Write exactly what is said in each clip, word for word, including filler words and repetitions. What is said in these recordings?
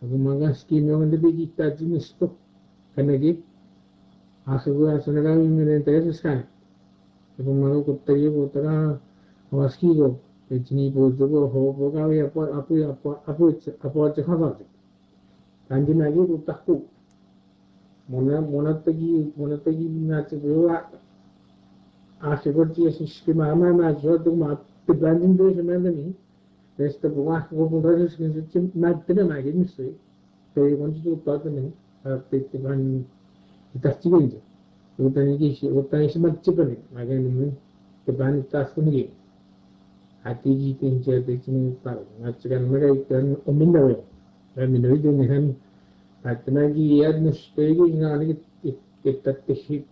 Gumagas kimio de bigita jinisto kanagi asegura sonera mi interés scan gumago kuttaye botara waskigo jini bozugo ho boga ya apu apu apu apu apu chakha kanji magi utaku mona monatagi monatagi nache goa asegurti es mama ma jo tu ma tibandin de semani esta buah go budas que se magtena magi misri te wanju patane te ban itachigenge utani ki utani smachipane magani te ban tasuni atigi tinja de chini par ngachikan mega ikan omindawe raminawi de nehan atnagi yad nustegi ngani ittatihi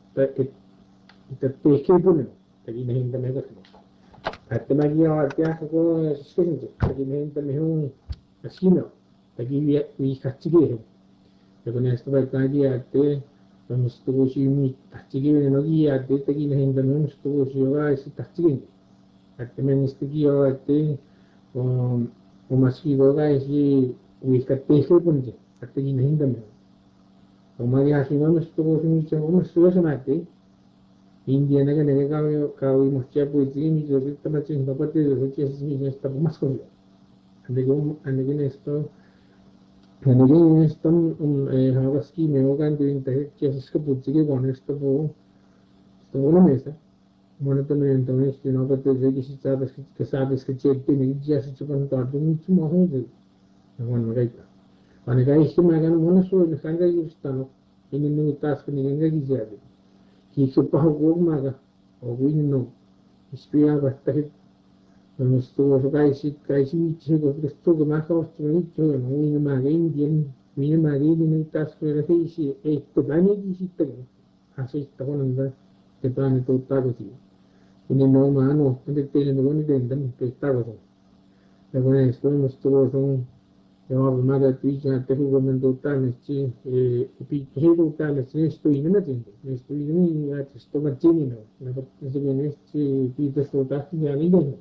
ittatihi puno tagi nehin tamega atnagi awatya ko skinje tagi nehin tamehun asino tagi wi wi kachige con esto va tagi ate nustugo shimi tachige nogi ate tagi nehin tamehun nustugo shiwa isi tachige atmen istigi ate um umasi goga isi wi katehe punje atagi nehin tamehun umari hasino nustugo shimi chamo nustugo samate India naga naga kawi kawi mucha puisi mi jo kita macam apa pati jo chesi mi esta mas ko ande go ande gene esto ande gene esto havaski me hogan do inte chesi ko puisi ke con esto po esto una mesa monetamente onesto no pati jo que si sabes que sabes que chete mi ya se chupan todo mucho más de bueno gaita ane ga ishi magan mona so ne kanga yustano ini ni task ni nga gizade Kikipahu maga oguino ispia bastante nuestro gaisi gaisi michigo esto que más costó mucho no vino maga indien vino maga indien tas pero heisi esto bani disita así está con anda te plan to tago sí ini no mano de tele no ni den dan que tago de bueno esto nuestro son yo maga tuja te jugo mendo tan chi e pi hedo tan sto in na tin sto in ya sto macchini no na se viene chi pi te sto ta ya ni no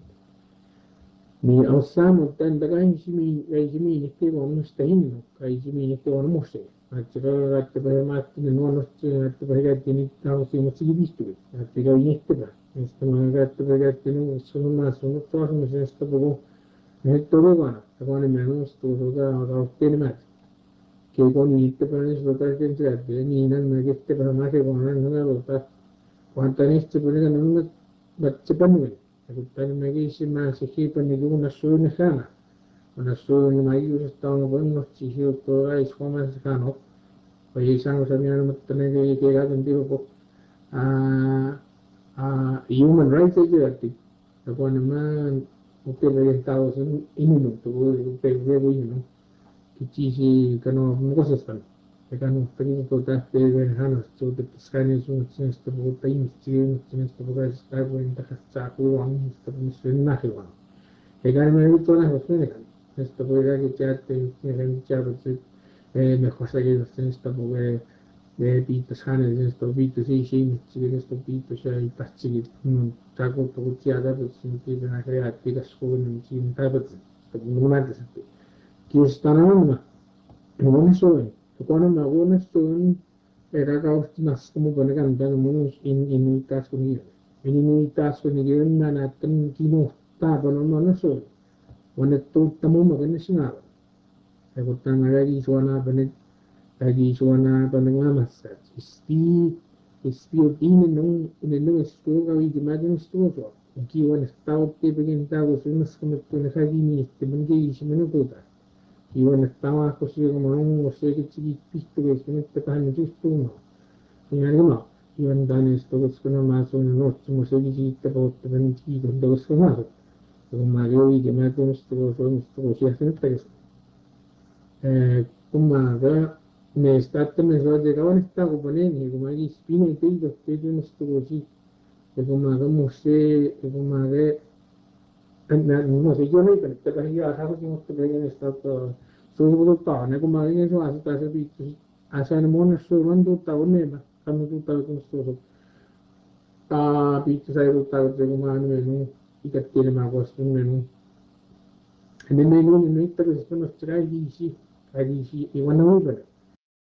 mi osamo tan daga in shi mi ai shi mi ne ke on sta in no kai shi mi ne ke on mo se ma ci ga ga te ba ma ti no no ci te ba ga ti ni ta o si mo ci visto ma ti ga in te ba sto ma ga te ba ga ti no sono ma sono to mi se sto bo Mettono guarda, quando meno studio da ottenere che con il te per il sotto che c'è, ni non che te per ma che con non è volta quanto ne sto per che non bacci panni e tutta ne che si ma si che per ne una sola sana una sola ma io sto con ci si to ai come si fanno poi sanno se mi hanno mettene che che ga un tipo a a human rights che è quando ma Mungkin dari tahu sen ini loh, tuh gue gue ini loh, kici si kano mengkhusus kan, kan tadi itu dah dari hanas, tuh sekarang itu jenis tuh time jenis jenis tuh guys, sekarang gue entah cakup uang, tuh mesti nak uang, kan mereka itu lah maksudnya kan, jenis tuh gue lagi chat, yang chat itu, eh mejor saja jenis tuh gue de pitos hanes jenis tuh pitos sih sih, jenis tuh pitos ya itu cigit, cakup tuh ciada tuh sini dengan kayak tiga sekolah nih cinta tuh, tuh mana tuh sih, kius tanam mah, mana soalnya, tuh kono mah mana soalnya, era kau nas kamu bener kan, dan mana in in tas kunir, ini ini tas kunir mana kan kino, tak mana mana soalnya, mana tuh tamu mah kan sengal, aku tanya lagi soalnya bener lagi suana pendengamas isti isti ini nung ini nung istu kami dimakan istu so ki wan stau te begin tahu sunas kami tu nak lagi ni te bengi isi mana tu ta ki wan stau aku sih kamu nung usai kecil pistu guys kami tekan itu istu no ini ada mana ki wan dan istu guys kena masuk no cuma usai kecil te bawa te bengi tu dah usai masuk tu mario i dimakan istu so istu so siapa guys eh kumaga me state me so de kawan sta ko bane ni ko magi spine te do te do no sto così e ko maga mo se e ko maga na no se yo no te te ya sa ko mo te ne sta to so ko to ne ko maga ne so asa se bi asa ne mo ne so ron do ta ne ba kanu do ta ko sto so ta bi te sai do ta ko ko ma ne no i ka te ne ma ko sto ne no e ne ne no ne te ko sto no stra di sì allí sí, igual no muy bueno.